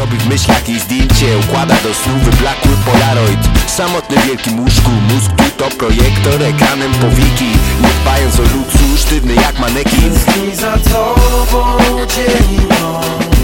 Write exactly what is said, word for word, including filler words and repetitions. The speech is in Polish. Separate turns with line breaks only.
robi w myślach i zdjęcie układa do snu wyblakły polaroid. Samotny w wielkim łóżku, mózg tu to projektor, ekranem powiki, nie dbając o luksus, sztywny jak manekin.
Tęskni za tobą dzień i noc.